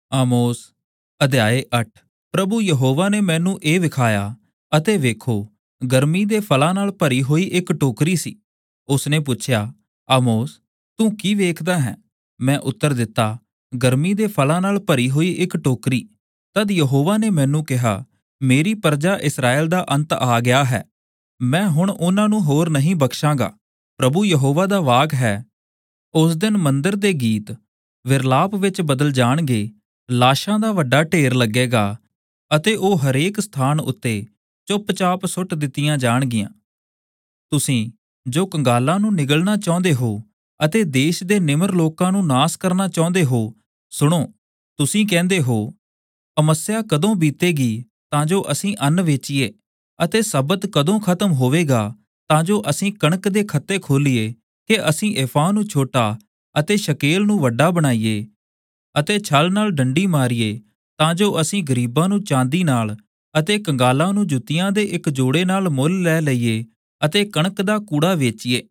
ਆਮੋਸ ਅਧਿਆਇ 8। ਪ੍ਰਭੂ ਯਹੋਵਾ ਨੇ ਮੈਨੂੰ ਇਹ ਵਿਖਾਇਆ, ਅਤੇ ਵੇਖੋ, ਗਰਮੀ ਦੇ ਫਲਾਂ ਨਾਲ ਭਰੀ ਹੋਈ ਇੱਕ ਟੋਕਰੀ ਸੀ। ਉਸਨੇ ਪੁੱਛਿਆ, ਆਮੋਸ, ਤੂੰ ਕੀ ਵੇਖਦਾ ਹੈ? ਮੈਂ ਉੱਤਰ ਦਿੱਤਾ, ਗਰਮੀ ਦੇ ਫਲਾਂ ਨਾਲ ਭਰੀ ਹੋਈ ਇੱਕ ਟੋਕਰੀ। ਤਦ ਯਹੋਵਾ ਨੇ ਮੈਨੂੰ ਕਿਹਾ, ਮੇਰੀ ਪ੍ਰਜਾ ਇਸਰਾਏਲ ਦਾ ਅੰਤ ਆ ਗਿਆ ਹੈ। ਮੈਂ ਹੁਣ ਉਹਨਾਂ ਨੂੰ ਹੋਰ ਨਹੀਂ ਬਖਸ਼ਾਂਗਾ। ਪ੍ਰਭੂ ਯਹੋਵਾ ਦਾ ਵਾਕ ਹੈ। ਉਸ ਦਿਨ ਮੰਦਰ ਦੇ ਗੀਤ ਵਿਰਲਾਪ ਵਿੱਚ ਬਦਲ ਜਾਣਗੇ, ਲਾਸ਼ਾਂ ਦਾ ਵੱਡਾ ਢੇਰ ਲੱਗੇਗਾ, ਅਤੇ ਉਹ ਹਰੇਕ ਸਥਾਨ ਉੱਤੇ ਚੁੱਪਚਾਪ ਸੁੱਟ ਦਿੱਤੀਆਂ ਜਾਣਗੀਆਂ। ਤੁਸੀਂ ਜੋ ਕੰਗਾਲਾਂ ਨੂੰ ਨਿਗਲਣਾ ਚਾਹੁੰਦੇ ਹੋ ਅਤੇ ਦੇਸ਼ ਦੇ ਨਿਮਰ ਲੋਕਾਂ ਨੂੰ ਨਾਸ ਕਰਨਾ ਚਾਹੁੰਦੇ ਹੋ, ਸੁਣੋ। ਤੁਸੀਂ ਕਹਿੰਦੇ ਹੋ, ਅਮੱਸਿਆ ਕਦੋਂ ਬੀਤੇਗੀ ਤਾਂ ਜੋ ਅਸੀਂ ਅੰਨ ਵੇਚੀਏ, ਅਤੇ ਸਬਤ ਕਦੋਂ ਖਤਮ ਹੋਵੇਗਾ ਤਾਂ ਜੋ ਅਸੀਂ ਕਣਕ ਦੇ ਖੱਤੇ ਖੋਲੀਏ, ਕਿ ਅਸੀਂ ਏਫਾ ਨੂੰ ਛੋਟਾ ਅਤੇ ਸ਼ਕੇਲ ਨੂੰ ਵੱਡਾ ਬਣਾਈਏ, ਅਤੇ ਛਲ ਨਾਲ ਡੰਡੀ ਮਾਰੀਏ, ਤਾਂ ਜੋ ਅਸੀਂ ਗਰੀਬਾਂ ਨੂੰ ਚਾਂਦੀ ਨਾਲ ਅਤੇ ਕੰਗਾਲਾਂ ਨੂੰ ਜੁੱਤੀਆਂ ਦੇ ਇੱਕ ਜੋੜੇ ਨਾਲ ਮੁੱਲ ਲੈ ਲਈਏ, ਅਤੇ ਕਣਕ ਦਾ ਕੂੜਾ ਵੇਚੀਏ।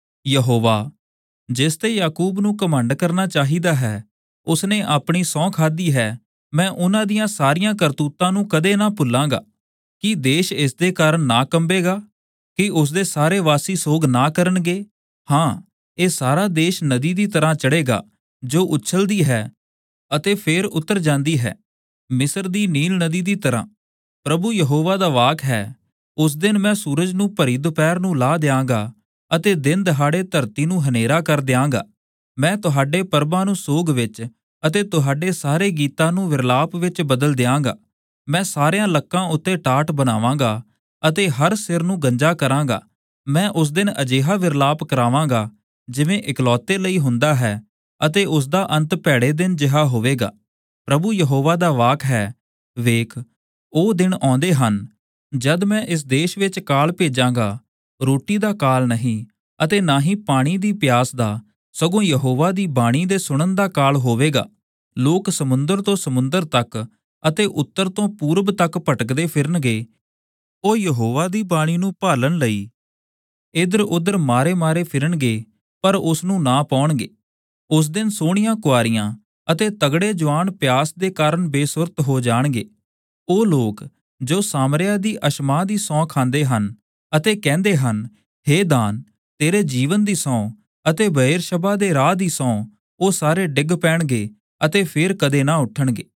ਯਹੋਵਾ, ਜਿਸ ਤੇ ਯਾਕੂਬ ਨੂੰ ਘਮੰਡ ਕਰਨਾ ਚਾਹੀਦਾ ਹੈ, ਉਸਨੇ ਆਪਣੀ ਸਹੁੰ ਖਾਧੀ ਹੈ, ਮੈਂ ਉਹਨਾਂ ਦੀਆਂ ਸਾਰੀਆਂ ਕਰਤੂਤਾਂ ਨੂੰ ਕਦੇ ਨਾ ਭੁੱਲਾਂਗਾ। ਕੀ ਦੇਸ਼ ਇਸ ਦੇ ਕਾਰਨ ਨਾ ਕੰਬੇਗਾ? ਕੀ ਉਸਦੇ ਸਾਰੇ ਵਾਸੀ ਸੋਗ ਨਾ ਕਰਨਗੇ? ਹਾਂ, ਇਹ ਸਾਰਾ ਦੇਸ਼ ਨਦੀ ਦੀ ਤਰ੍ਹਾਂ ਚੜ੍ਹੇਗਾ, ਜੋ ਉਛਲਦੀ ਹੈ ਅਤੇ ਫੇਰ ਉਤਰ ਜਾਂਦੀ ਹੈ, ਮਿਸਰ ਦੀ ਨੀਲ ਨਦੀ ਦੀ ਤਰ੍ਹਾਂ। ਪ੍ਰਭੂ ਯਹੋਵਾ ਦਾ ਵਾਕ ਹੈ, ਉਸ ਦਿਨ ਮੈਂ ਸੂਰਜ ਨੂੰ ਭਰੀ ਦੁਪਹਿਰ ਨੂੰ ਲਾ ਦਿਆਂਗਾ, ਅਤੇ ਦਿਨ ਦਿਹਾੜੇ ਧਰਤੀ ਨੂੰ ਹਨੇਰਾ ਕਰ ਦਿਆਂਗਾ। ਮੈਂ ਤੁਹਾਡੇ ਪਰਬਾਂ ਨੂੰ ਸੋਗ ਵਿੱਚ ਅਤੇ ਤੁਹਾਡੇ ਸਾਰੇ ਗੀਤਾਂ ਨੂੰ ਵਿਰਲਾਪ ਵਿੱਚ ਬਦਲ ਦਿਆਂਗਾ। ਮੈਂ ਸਾਰਿਆਂ ਲੱਕਾਂ ਉੱਤੇ ਟਾਟ ਬਣਾਵਾਂਗਾ, ਅਤੇ ਹਰ ਸਿਰ ਨੂੰ ਗੰਜਾ ਕਰਾਂਗਾ। ਮੈਂ ਉਸ ਦਿਨ ਅਜਿਹਾ ਵਿਰਲਾਪ ਕਰਾਵਾਂਗਾ, ਜਿਵੇਂ ਇਕਲੌਤੇ ਲਈ ਹੁੰਦਾ ਹੈ, ਅਤੇ ਉਸ ਦਾ ਅੰਤ ਭੈੜੇ ਦਿਨ ਜਿਹਾ ਹੋਵੇਗਾ। ਪ੍ਰਭੂ ਯਹੋਵਾ ਦਾ ਵਾਕ ਹੈ, ਵੇਖ, ਉਹ ਦਿਨ ਆਉਂਦੇ ਹਨ, ਜਦ ਮੈਂ ਇਸ ਦੇਸ਼ ਵਿੱਚ ਕਾਲ ਭੇਜਾਂਗਾ, ਰੋਟੀ ਦਾ ਕਾਲ ਨਹੀਂ, ਅਤੇ ਨਾ ਹੀ ਪਾਣੀ ਦੀ ਪਿਆਸ ਦਾ, ਸਗੋਂ ਯਹੋਵਾ ਦੀ ਬਾਣੀ ਦੇ ਸੁਣਨ ਦਾ ਕਾਲ ਹੋਵੇਗਾ। ਲੋਕ ਸਮੁੰਦਰ ਤੋਂ ਸਮੁੰਦਰ ਤੱਕ ਅਤੇ ਉੱਤਰ ਤੋਂ ਪੂਰਬ ਤੱਕ ਭਟਕਦੇ ਫਿਰਨਗੇ, ਉਹ ਯਹੋਵਾ ਦੀ ਬਾਣੀ ਨੂੰ ਭਾਲਣ ਲਈ ਇੱਧਰ ਉੱਧਰ ਮਾਰੇ ਫਿਰਨਗੇ, ਪਰ ਉਸ ਨੂੰ ਨਾ ਪਾਉਣਗੇ। ਉਸ ਦਿਨ ਸੋਹਣੀਆਂ ਕੁਆਰੀਆਂ ਅਤੇ ਤਗੜੇ ਜਵਾਨ ਪਿਆਸ ਦੇ ਕਾਰਨ ਬੇਸੁਰਤ ਹੋ ਜਾਣਗੇ। ਉਹ ਲੋਕ ਜੋ ਸਾਮਰਿਆ ਦੀ ਅਸ਼ਮਾਂ ਦੀ ਸਹੁੰ ਖਾਂਦੇ ਹਨ ਅਤੇ ਕਹਿੰਦੇ ਹਨ, ਹੇ ਦਾਨ, ਤੇਰੇ ਜੀਵਨ ਦੀ ਸਹੁੰ, ਅਤੇ ਬਏਰਸ਼ਬਾ ਦੇ ਰਾਹ ਦੀ ਸਹੁੰ, ਉਹ ਸਾਰੇ ਡਿੱਗ ਪੈਣਗੇ ਅਤੇ ਫੇਰ ਕਦੇ ਨਾ ਉੱਠਣਗੇ।